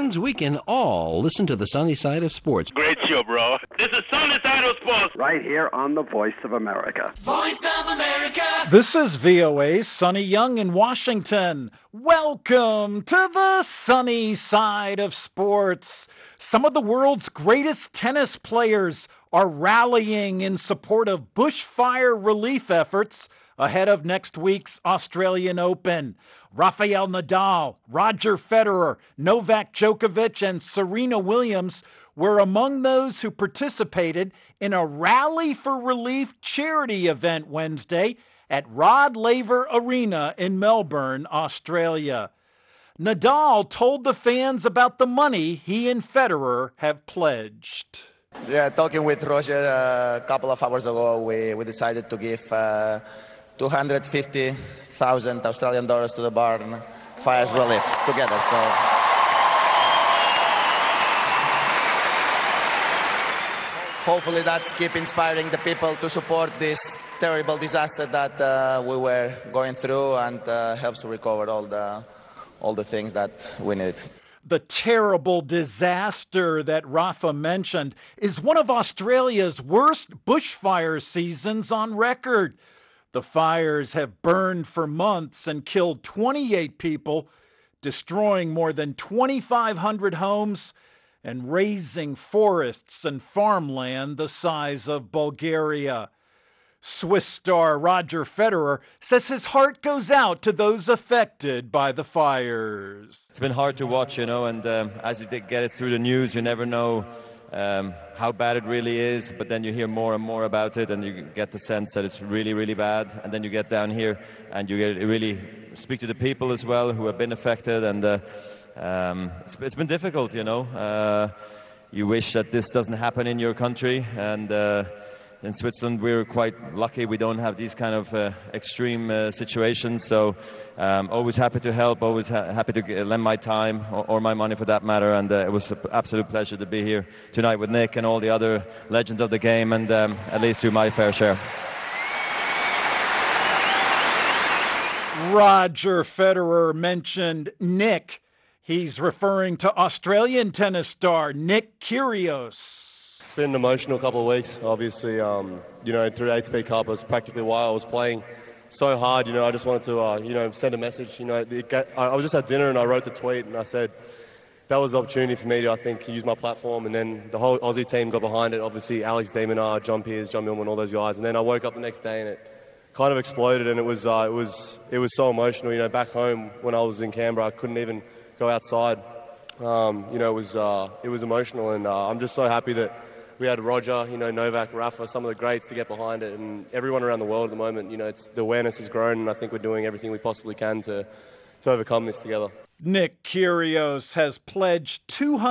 friends, we can all listen to the sunny side of sports. Great show, bro. This is Sunny Side of Sports. Right here on the Voice of America. Voice of America. This is VOA's Sonny Young in Washington. Welcome to the sunny side of sports. Some of the world's greatest tennis players are rallying in support of bushfire relief efforts ahead of next week's Australian Open. Rafael Nadal, Roger Federer, Novak Djokovic, and Serena Williams were among those who participated in a Rally for Relief charity event Wednesday at Rod Laver Arena in Melbourne, Australia. Nadal told the fans about the money he and Federer have pledged. Yeah, talking with Roger a couple of hours ago, we decided to give 250,000 Australian dollars to the Barn Fires Relief together. So hopefully that's keep inspiring the people to support this terrible disaster that we were going through, and helps to recover all the things that we need. The terrible disaster that Rafa mentioned is one of Australia's worst bushfire seasons on record. The fires have burned for months and killed 28 people, destroying more than 2,500 homes and razing forests and farmland the size of Bulgaria. Swiss star Roger Federer says his heart goes out to those affected by the fires. It's been hard to watch, and as you get it through the news, you never know how bad it really is, but then you hear more and more about it, and you get the sense that it's really, really bad. And then you get down here, and you really speak to the people as well who have been affected, and it's been difficult, You wish that this doesn't happen in your country, and in Switzerland, we're quite lucky. We don't have these kind of extreme situations. So always happy to help, always happy to lend my time or my money for that matter. And it was an absolute pleasure to be here tonight with Nick and all the other legends of the game, and at least do my fair share. Roger Federer mentioned Nick. He's referring to Australian tennis star Nick Kyrgios. It's been an emotional couple of weeks, obviously. Through the ATP Cup, it was practically why I was playing so hard. I just wanted to, send a message. I was just at dinner and I wrote the tweet and I said that was the opportunity for me to, I think, use my platform. And then the whole Aussie team got behind it. Obviously, Alex de Minaur, John Peers, John Millman, all those guys. And then I woke up the next day and it kind of exploded, and it was so emotional. Back home when I was in Canberra, I couldn't even go outside. It was emotional, and I'm just so happy that we had Roger, Novak, Rafa, some of the greats to get behind it, and everyone around the world at the moment. The awareness has grown, and I think we're doing everything we possibly can to overcome this together. Nick Kyrgios has pledged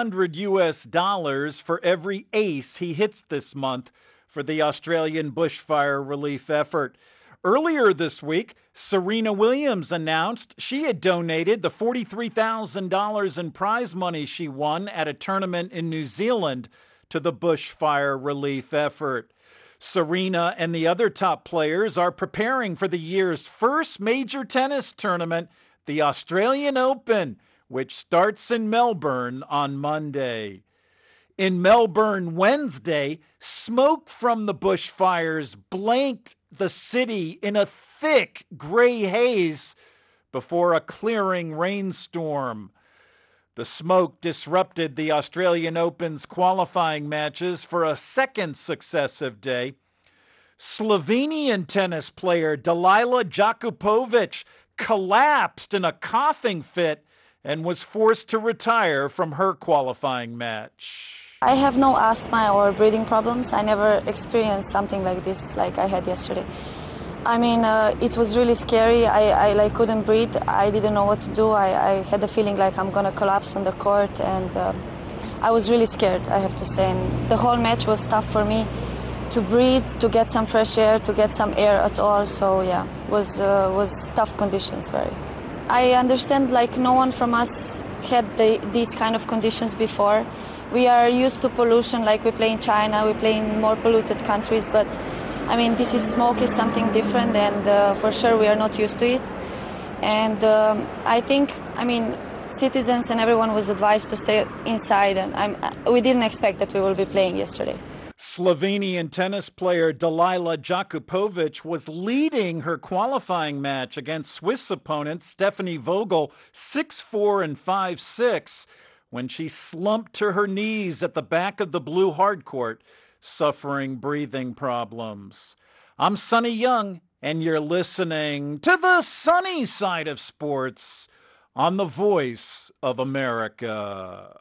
$200 for every ace he hits this month for the Australian bushfire relief effort. Earlier this week, Serena Williams announced she had donated the $43,000 in prize money she won at a tournament in New Zealand to the bushfire relief effort. Serena and the other top players are preparing for the year's first major tennis tournament, the Australian Open, which starts in Melbourne on Monday. In Melbourne Wednesday, smoke from the bushfires blanked the city in a thick gray haze before a clearing rainstorm. The smoke disrupted the Australian Open's qualifying matches for a second successive day. Slovenian tennis player Dalila Jakupovic collapsed in a coughing fit and was forced to retire from her qualifying match. I have no asthma or breathing problems. I never experienced something like this like I had yesterday. It was really scary. I couldn't breathe. I didn't know what to do. I had the feeling like I'm going to collapse on the court, and I was really scared, I have to say. And the whole match was tough for me to breathe, to get some fresh air, to get some air at all. So, yeah, was tough conditions, very. I understand, no one from us had these kind of conditions before. We are used to pollution, we play in China, we play in more polluted countries, but smoke is something different, and for sure we are not used to it. And I think, citizens and everyone was advised to stay inside, and we didn't expect that we will be playing yesterday. Slovenian tennis player Dalila Jakupovic was leading her qualifying match against Swiss opponent Stephanie Vogel 6-4 and 5-6 when she slumped to her knees at the back of the blue hardcourt, suffering breathing problems. I'm Sonny Young, and you're listening to the sunny side of sports on the Voice of America.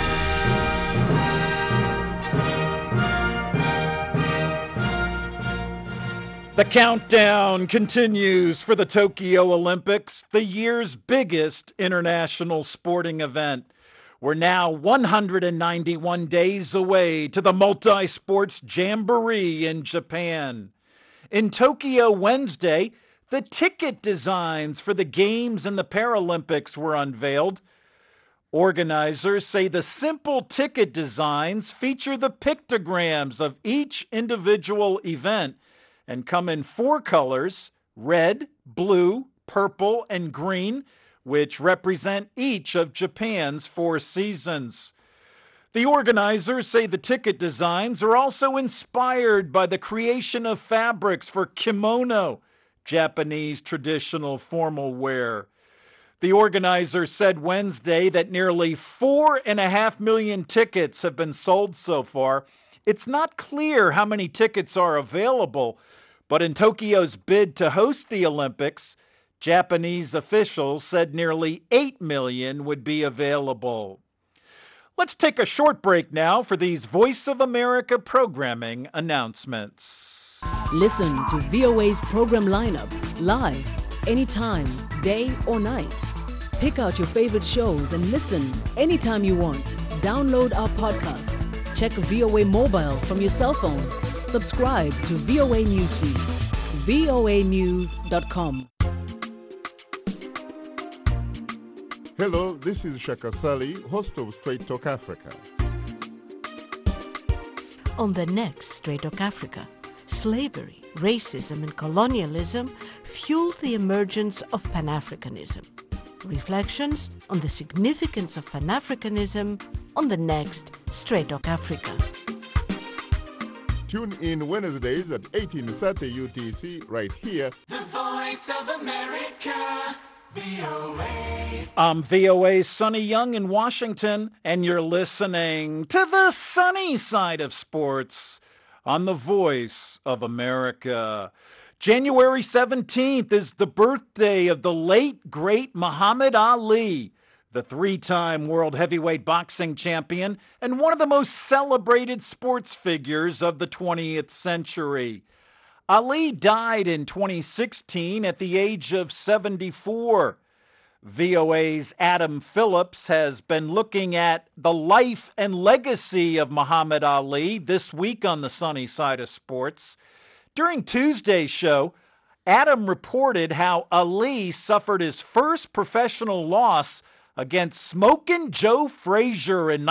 The countdown continues for the Tokyo Olympics, the year's biggest international sporting event. We're now 191 days away to the multi-sports jamboree in Japan. In Tokyo Wednesday, the ticket designs for the Games and the Paralympics were unveiled. Organizers say the simple ticket designs feature the pictograms of each individual event and come in 4 colors: red, blue, purple, and green, which represent each of Japan's 4 seasons. The organizers say the ticket designs are also inspired by the creation of fabrics for kimono, Japanese traditional formal wear. The organizer said Wednesday that nearly 4.5 million tickets have been sold so far. It's not clear how many tickets are available, but in Tokyo's bid to host the Olympics, Japanese officials said nearly 8 million would be available. Let's take a short break now for these Voice of America programming announcements. Listen to VOA's program lineup live, anytime, day or night. Pick out your favorite shows and listen anytime you want. Download our podcast. Check VOA Mobile from your cell phone. Subscribe to VOA Newsfeeds. voanews.com. Hello, this is Shaka Sali, host of Straight Talk Africa. On the next Straight Talk Africa, slavery, racism, and colonialism fueled the emergence of Pan-Africanism. Reflections on the significance of Pan-Africanism on the next Straight Talk Africa. Tune in Wednesdays at 18:30 UTC right here. The Voice of America, VOA. I'm VOA's Sonny Young in Washington, and you're listening to the sunny side of sports on the Voice of America. January 17th is the birthday of the late, great Muhammad Ali, the 3-time world heavyweight boxing champion and one of the most celebrated sports figures of the 20th century. Ali died in 2016 at the age of 74. VOA's Adam Phillips has been looking at the life and legacy of Muhammad Ali this week on the sunny side of sports. During Tuesday's show, Adam reported how Ali suffered his first professional loss against Smokin' Joe Frazier in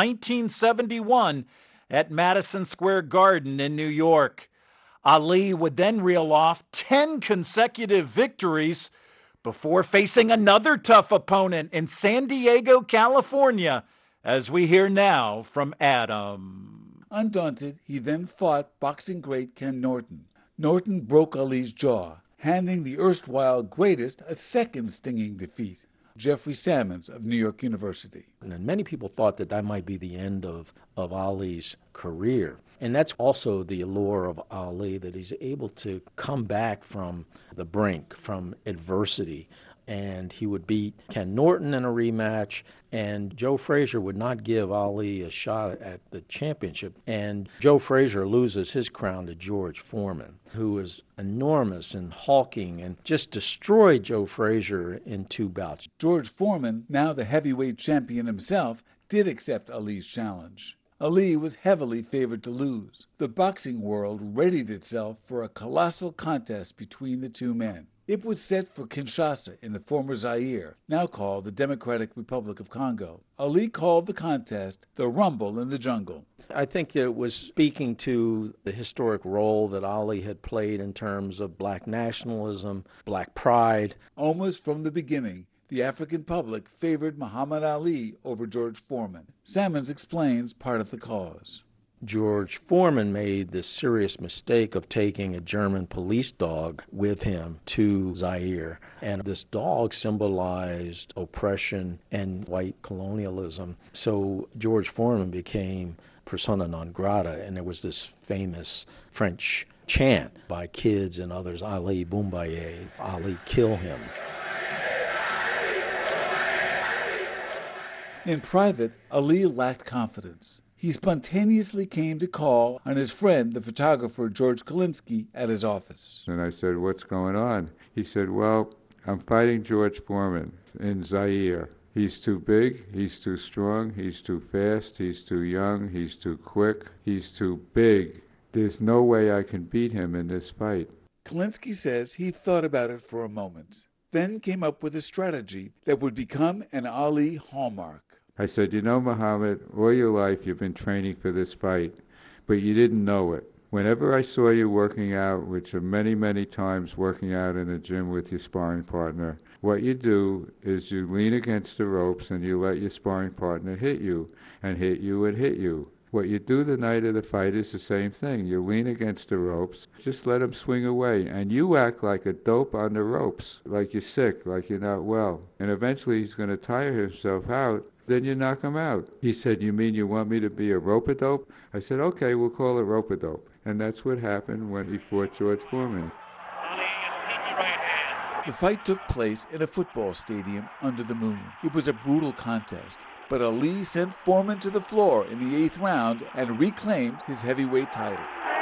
1971 at Madison Square Garden in New York. Ali would then reel off 10 consecutive victories before facing another tough opponent in San Diego, California, as we hear now from Adam. Undaunted, he then fought boxing great Ken Norton. Norton broke Ali's jaw, handing the erstwhile greatest a second stinging defeat. Jeffrey Sammons of New York University. And many people thought that that might be the end of Ali's career. And that's also the allure of Ali, that he's able to come back from the brink, from adversity. And he would beat Ken Norton in a rematch, and Joe Frazier would not give Ali a shot at the championship. And Joe Frazier loses his crown to George Foreman, who was enormous and hulking and just destroyed Joe Frazier in 2 bouts. George Foreman, now the heavyweight champion himself, did accept Ali's challenge. Ali was heavily favored to lose. The boxing world readied itself for a colossal contest between the two men. It was set for Kinshasa in the former Zaire, now called the Democratic Republic of Congo. Ali called the contest the Rumble in the Jungle. I think it was speaking to the historic role that Ali had played in terms of black nationalism, black pride. Almost from the beginning, the the African public favored Muhammad Ali over George Foreman. Salmons explains part of the cause. George Foreman made the serious mistake of taking a German police dog with him to Zaire. And this dog symbolized oppression and white colonialism. So George Foreman became persona non grata, and there was this famous French chant by kids and others, Ali Boumbaye, Ali kill him. In private, Ali lacked confidence. He spontaneously came to call on his friend, the photographer George Kalinsky, at his office. And I said, "What's going on?" He said, "Well, I'm fighting George Foreman in Zaire. He's too big, he's too strong, he's too fast, he's too young, he's too quick, he's too big. There's no way I can beat him in this fight." Kalinsky says he thought about it for a moment, then came up with a strategy that would become an Ali hallmark. I said, "You know, Muhammad, all your life you've been training for this fight, but you didn't know it. Whenever I saw you working out, which are many, many times working out in the gym with your sparring partner, what you do is you lean against the ropes and you let your sparring partner hit you and hit you and hit you. What you do the night of the fight is the same thing. You lean against the ropes, just let him swing away, and you act like a dope on the ropes, like you're sick, like you're not well. And eventually he's going to tire himself out. Then you knock him out." He said, "You mean you want me to be a rope-a-dope?" I said, "Okay, we'll call it rope-a-dope." And that's what happened when he fought George Foreman. The fight took place in a football stadium under the moon. It was a brutal contest, but Ali sent Foreman to the floor in the 8th round and reclaimed his heavyweight title.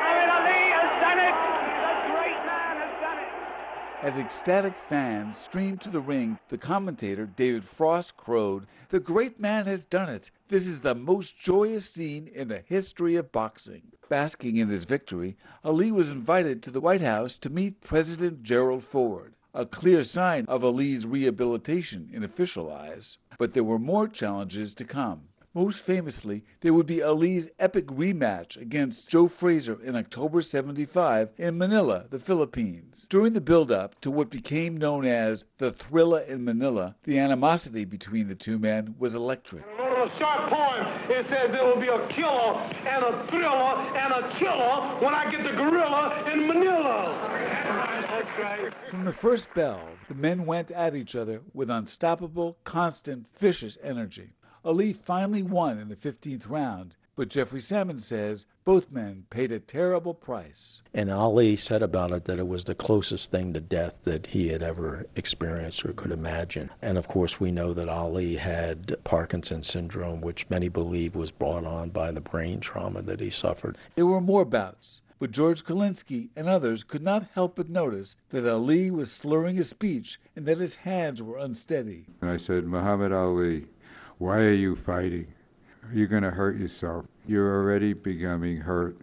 As ecstatic fans streamed to the ring, the commentator, David Frost, crowed, "The great man has done it. This is the most joyous scene in the history of boxing." Basking in his victory, Ali was invited to the White House to meet President Gerald Ford, a clear sign of Ali's rehabilitation in official eyes. But there were more challenges to come. Most famously, there would be Ali's epic rematch against Joe Frazier in October '75 in Manila, the Philippines. During the build-up to what became known as the Thrilla in Manila, the animosity between the two men was electric. A short poem, it says there will be a killer and a thriller and a killer when I get the gorilla in Manila. That's right. From the first bell, the men went at each other with unstoppable, constant, vicious energy. Ali finally won in the 15th round, but Jeffrey Salmons says both men paid a terrible price. And Ali said about it that it was the closest thing to death that he had ever experienced or could imagine. And of course, we know that Ali had Parkinson's syndrome, which many believe was brought on by the brain trauma that he suffered. There were more bouts, but George Kalinsky and others could not help but notice that Ali was slurring his speech and that his hands were unsteady. And I said, "Muhammad Ali, why are you fighting? You're going to hurt yourself. You're already becoming hurt."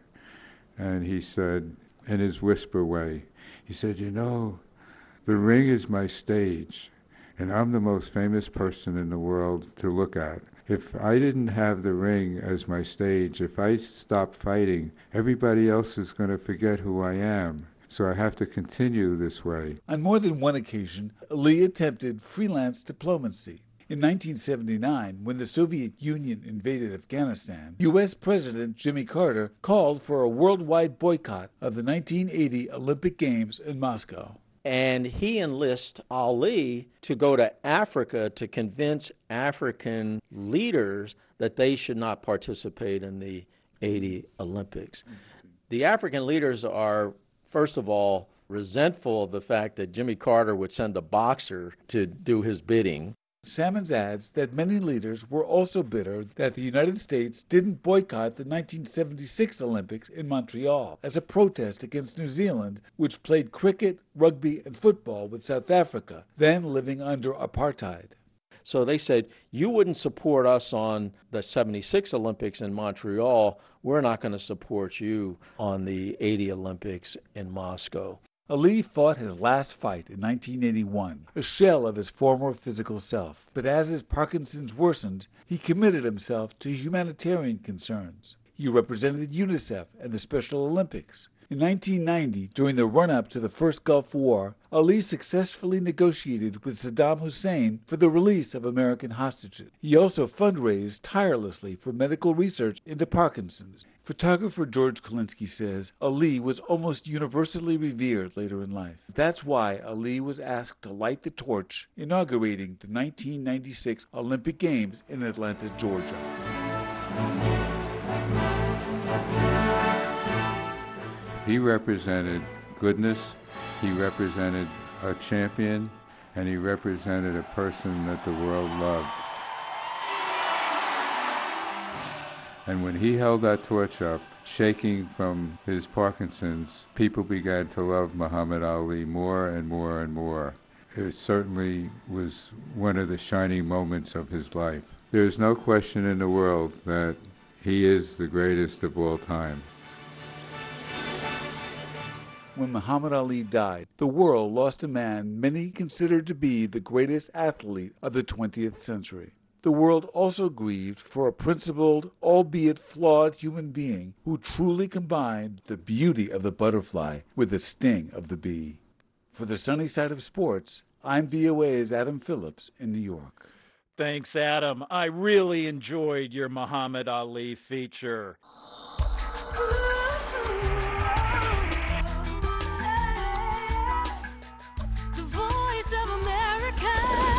And he said, in his whisper way, he said, "You know, the ring is my stage, and I'm the most famous person in the world to look at. If I didn't have the ring as my stage, if I stop fighting, everybody else is going to forget who I am. So I have to continue this way." On more than one occasion, Ali attempted freelance diplomacy. In 1979, when the Soviet Union invaded Afghanistan, U.S. President Jimmy Carter called for a worldwide boycott of the 1980 Olympic Games in Moscow. And he enlists Ali to go to Africa to convince African leaders that they should not participate in the 80 Olympics. The African leaders are, first of all, resentful of the fact that Jimmy Carter would send a boxer to do his bidding. Salmons adds that many leaders were also bitter that the United States didn't boycott the 1976 Olympics in Montreal as a protest against New Zealand, which played cricket, rugby, and football with South Africa, then living under apartheid. So they said, you wouldn't support us on the 76 Olympics in Montreal, we're not going to support you on the 80 Olympics in Moscow. Ali fought his last fight in 1981, a shell of his former physical self. But as his Parkinson's worsened, he committed himself to humanitarian concerns. He represented UNICEF and the Special Olympics. In 1990, during the run-up to the first Gulf War, Ali successfully negotiated with Saddam Hussein for the release of American hostages. He also fundraised tirelessly for medical research into Parkinson's. Photographer George Kalinsky says Ali was almost universally revered later in life. That's why Ali was asked to light the torch, inaugurating the 1996 Olympic Games in Atlanta, Georgia. He represented goodness, he represented a champion, and he represented a person that the world loved. And when he held that torch up, shaking from his Parkinson's, people began to love Muhammad Ali more and more and more. It certainly was one of the shining moments of his life. There is no question in the world that he is the greatest of all time. When Muhammad Ali died, the world lost a man many considered to be the greatest athlete of the 20th century. The world also grieved for a principled, albeit flawed human being who truly combined the beauty of the butterfly with the sting of the bee. For the Sunny Side of Sports, I'm VOA's Adam Phillips in New York. Thanks, Adam. I really enjoyed your Muhammad Ali feature. The Voice of America.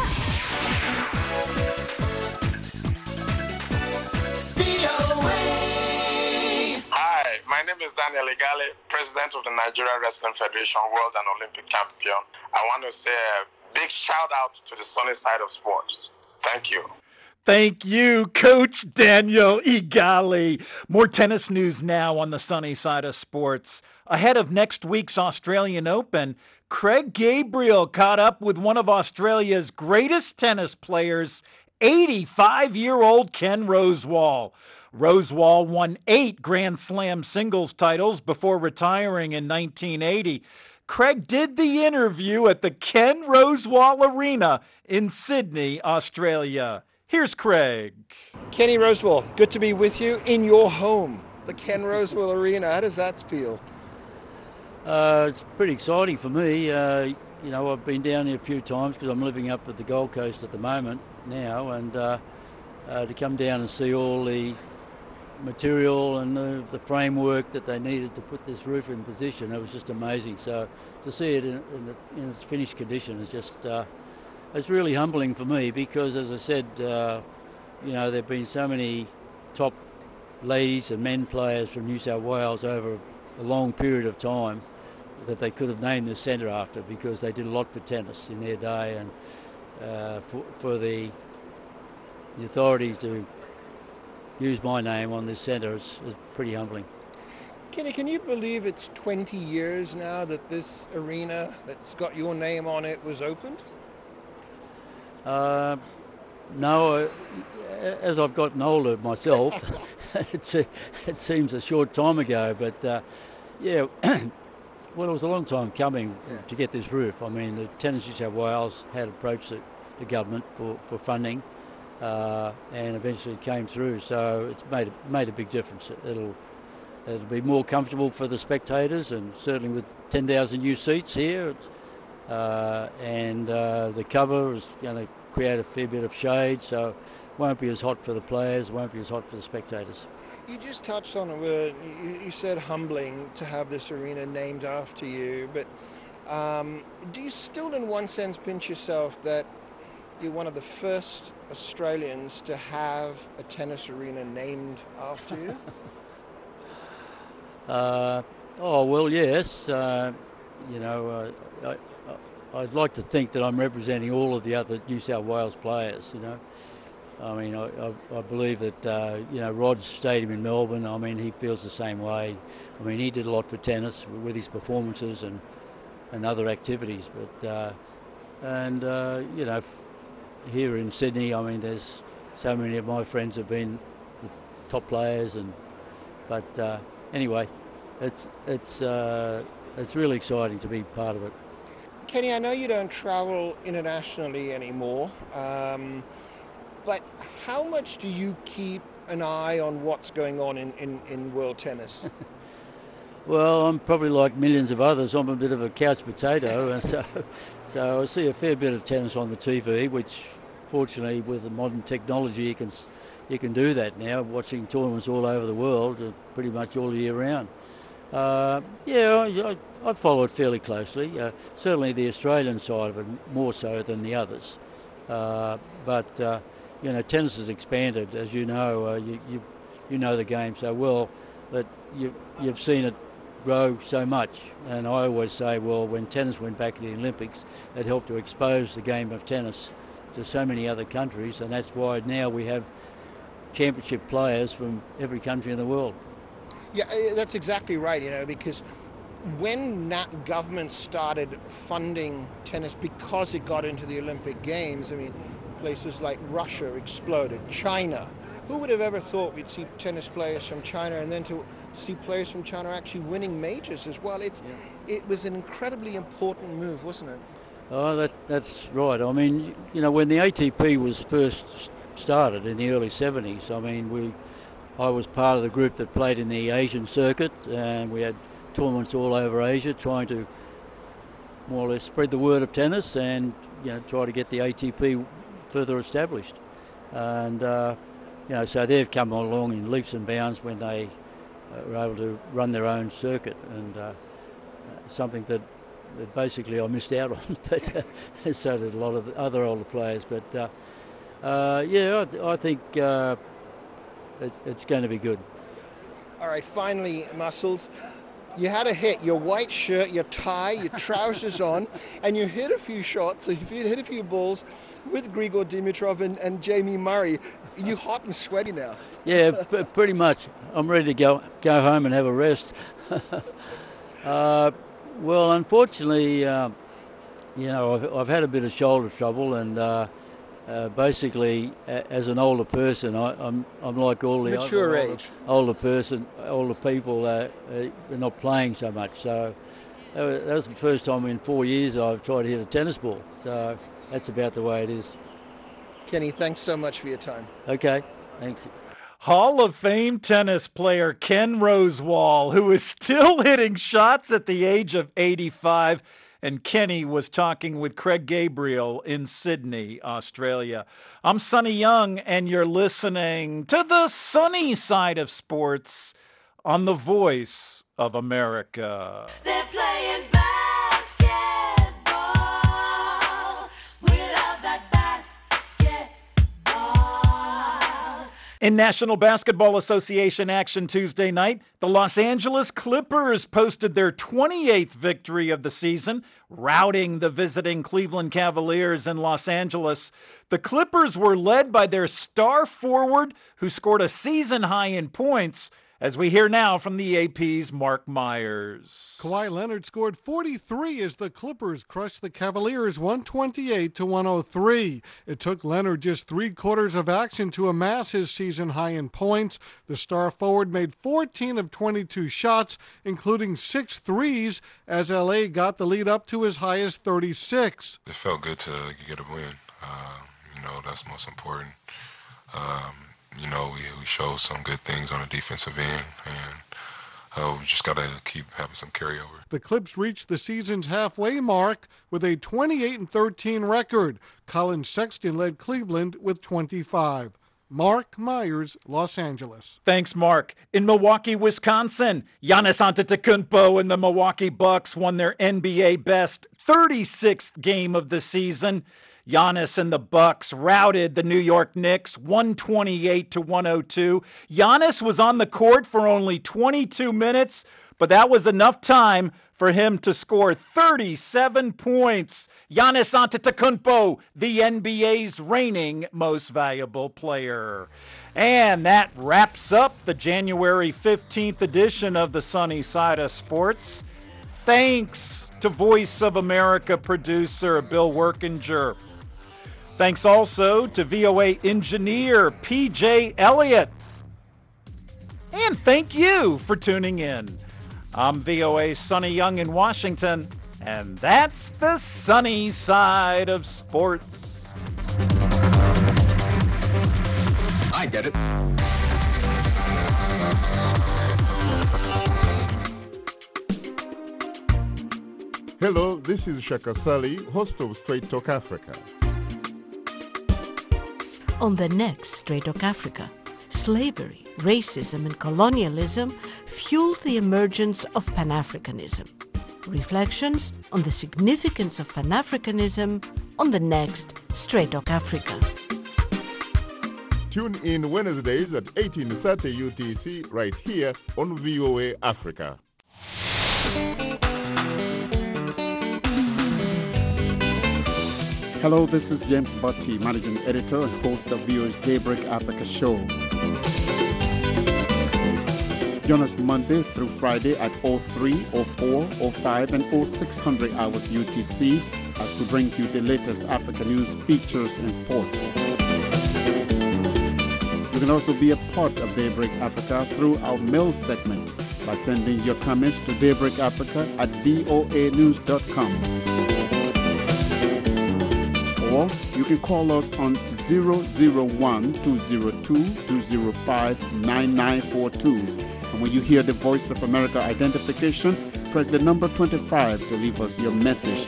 Hi, my name is Daniel Igale, President of the Nigeria Wrestling Federation, World and Olympic Champion. I want to say a big shout out to the Sunny Side of Sports. Thank you. Thank you, Coach Daniel Igale. More tennis news now on the Sunny Side of Sports. Ahead of next week's Australian Open, Craig Gabriel caught up with one of Australia's greatest tennis players, 85-year-old Ken Rosewall. Rosewall won 8 Grand Slam singles titles before retiring in 1980. Craig did the interview at the Ken Rosewall Arena in Sydney, Australia. Here's Craig. Kenny Rosewall, good to be with you in your home, the Ken Rosewall Arena. How does that feel? It's pretty exciting for me. I've been down here a few times because I'm living up at the Gold Coast at the moment now, and to come down and see all the material and the framework that they needed to put this roof in position, it was just amazing. So to see it in its finished condition is just it's really humbling for me because, as I said, there have been so many top ladies and men players from New South Wales over a long period of time that they could have named the centre after because they did a lot for tennis in their day, and for the authorities to use my name on this centre is pretty humbling. Kenny, can you believe it's 20 years now that this arena that's got your name on it was opened? No, as I've gotten older myself, it seems a short time ago, but yeah, well, it was a long time coming to get this roof. I mean, the Tennis New South Wales had approached the government for funding, and eventually it came through, so it's made a big difference. It'll be more comfortable for the spectators, and certainly with 10,000 new seats here, and the cover is going to create a fair bit of shade, so it won't be as hot for the players, won't be as hot for the spectators. You just touched on a word. You said humbling to have this arena named after you, but do you still in one sense pinch yourself that you're one of the first Australians to have a tennis arena named after you? Oh, well, yes. I'd like to think that I'm representing all of the other New South Wales players, I mean, I believe that, Rod's Stadium in Melbourne, I mean, he feels the same way. I mean, he did a lot for tennis with his performances and other activities. But, here in Sydney, I mean, there's so many of my friends have been the top players. But anyway, it's really exciting to be part of it. Kenny, I know you don't travel internationally anymore, but how much do you keep an eye on what's going on in world tennis? Well, I'm probably like millions of others. I'm a bit of a couch potato, and so I see a fair bit of tennis on the TV, which fortunately with the modern technology you can do that now, watching tournaments all over the world pretty much all year round. I follow it fairly closely. Certainly the Australian side of it more so than the others. But tennis has expanded, as you know. You know the game so well that you've seen it grow so much. And I always say, well, when tennis went back to the Olympics, it helped to expose the game of tennis to so many other countries, and that's why now we have championship players from every country in the world. Yeah, that's exactly right, because when governments started funding tennis because it got into the Olympic Games, places like Russia exploded, China. Who would have ever thought we'd see tennis players from China, and then to see players from China actually winning majors as well? It was an incredibly important move, wasn't it? Oh, that's right. When the ATP was first started in the early 70s, I was part of the group that played in the Asian circuit, and we had tournaments all over Asia trying to more or less spread the word of tennis and try to get the ATP further established. And so they've come along in leaps and bounds when they were able to run their own circuit, and something that basically I missed out on, but so did a lot of the other older players. But I think it's going to be good. All right, finally, Muscles, you had a hit. Your white shirt, your tie, your trousers on, and you hit a few shots, so you hit a few balls with Grigor Dimitrov and Jamie Murray. Are you hot and sweaty now? Yeah, pretty much. I'm ready to go home and have a rest. Well, unfortunately, I've had a bit of shoulder trouble, and basically, as an older person, I'm like all the mature age. Older people are not playing so much. So that was the first time in 4 years I've tried to hit a tennis ball. So that's about the way it is. Kenny, thanks so much for your time. Okay, thanks. Hall of Fame tennis player Ken Rosewall, who is still hitting shots at the age of 85. And Kenny was talking with Craig Gabriel in Sydney, Australia. I'm Sonny Young, and you're listening to the sunny side of sports on the Voice of America. They're playing basketball without that basketball. In National Basketball Association action Tuesday night, the Los Angeles Clippers posted their 28th victory of the season, routing the visiting Cleveland Cavaliers in Los Angeles. The Clippers were led by their star forward, who scored a season high in points, as we hear now from the AP's Mark Myers. Kawhi Leonard scored 43 as the Clippers crushed the Cavaliers 128-103. It took Leonard just 3 quarters of action to amass his season high in points. The star forward made 14 of 22 shots, including 6 threes, as LA got the lead up to as high as 36. It felt good to get a win. That's most important. We showed some good things on the defensive end, and we just got to keep having some carryover. The Clips reached the season's halfway mark with a 28-13 record. Colin Sexton led Cleveland with 25. Mark Myers, Los Angeles. Thanks, Mark. In Milwaukee, Wisconsin, Giannis Antetokounmpo and the Milwaukee Bucks won their NBA best 36th game of the season. Giannis and the Bucks routed the New York Knicks 128-102. Giannis was on the court for only 22 minutes, but that was enough time for him to score 37 points. Giannis Antetokounmpo, the NBA's reigning most valuable player. And that wraps up the January 15th edition of the Sunny Side of Sports. Thanks to Voice of America producer Bill Workinger. Thanks also to VOA engineer PJ Elliott. And thank you for tuning in. I'm VOA's Sonny Young in Washington, and that's the sunny side of sports. I get it. Hello, this is Shaka Sally, host of Straight Talk Africa. On the next Straight Talk Africa, slavery, racism, and colonialism fueled the emergence of Pan-Africanism. Reflections on the significance of Pan-Africanism on the next Straight Talk Africa. Tune in Wednesdays at 18:30 UTC right here on VOA Africa. Hello, this is James Botti, Managing Editor and host of VOA's Daybreak Africa show. Join us Monday through Friday at 03, 04, 05, and 0600 hours UTC as we bring you the latest Africa news, features, and sports. You can also be a part of Daybreak Africa through our mail segment by sending your comments to daybreakafrica@voanews.com. Or you can call us on 001-202-205-9942. And when you hear the Voice of America identification, press the number 25 to leave us your message.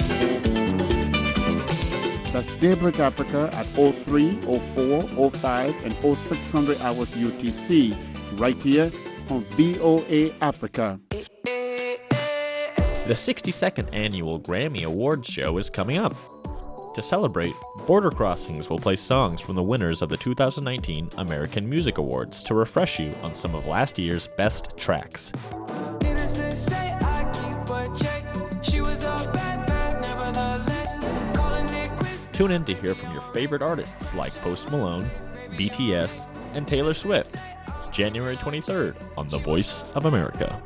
That's Daybreak Africa at 03, 04, 05, and 0600 hours UTC, right here on VOA Africa. The 62nd Annual Grammy Awards show is coming up. To celebrate, Border Crossings will play songs from the winners of the 2019 American Music Awards to refresh you on some of last year's best tracks. Tune in to hear from your favorite artists like Post Malone, BTS, and Taylor Swift, January 23rd on The Voice of America.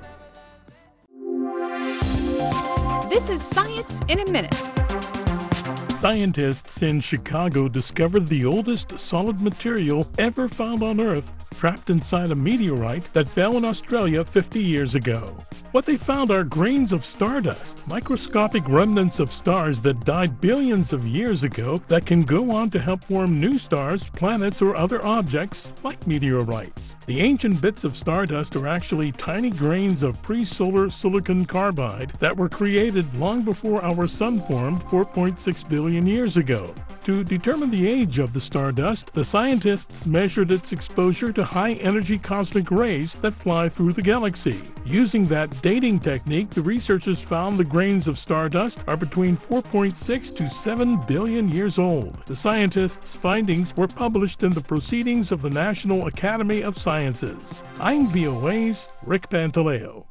This is Science in a Minute. Scientists in Chicago discovered the oldest solid material ever found on Earth, trapped inside a meteorite that fell in Australia 50 years ago. What they found are grains of stardust, microscopic remnants of stars that died billions of years ago that can go on to help form new stars, planets, or other objects like meteorites. The ancient bits of stardust are actually tiny grains of pre-solar silicon carbide that were created long before our sun formed 4.6 billion years ago. To determine the age of the stardust, the scientists measured its exposure to high-energy cosmic rays that fly through the galaxy. Using that dating technique, the researchers found the grains of stardust are between 4.6 to 7 billion years old. The scientists' findings were published in the Proceedings of the National Academy of Sciences. I'm VOA's Rick Pantaleo.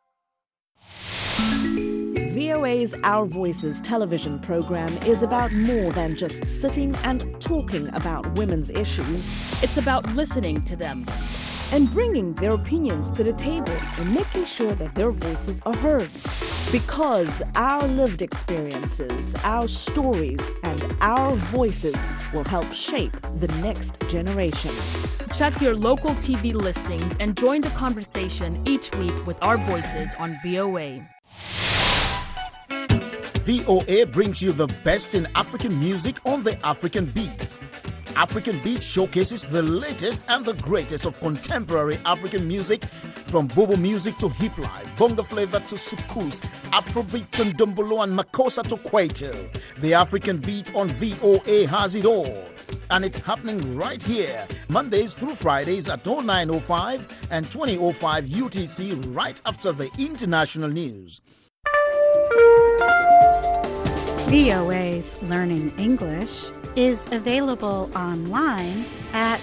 VOA's Our Voices television program is about more than just sitting and talking about women's issues. It's about listening to them and bringing their opinions to the table and making sure that their voices are heard. Because our lived experiences, our stories, and our voices will help shape the next generation. Check your local TV listings and join the conversation each week with our voices on VOA. VOA brings you the best in African music on the African Beat. African Beat showcases the latest and the greatest of contemporary African music, from Bobo music to hip life, bongo flavor to soukous, Afrobeat to ndombolo and makossa to kwaito. The African Beat on VOA has it all. And it's happening right here, Mondays through Fridays at 09:05 and 20:05 UTC, right after the international news. VOA's Learning English is available online at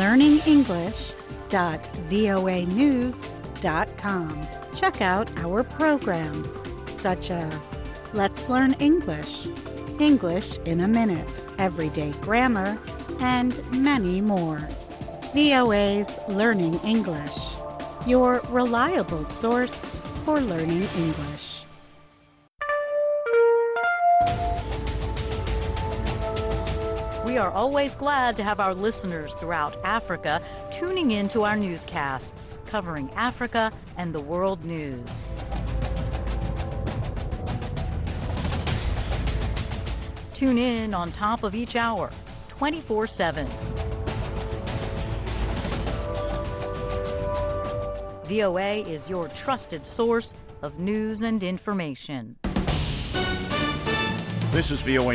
learningenglish.voanews.com. Check out our programs such as Let's Learn English, English in a Minute, Everyday Grammar, and many more. VOA's Learning English, your reliable source for learning English. We are always glad to have our listeners throughout Africa tuning in to our newscasts, covering Africa and the world news. Tune in on top of each hour, 24/7. VOA is your trusted source of news and information. This is VOA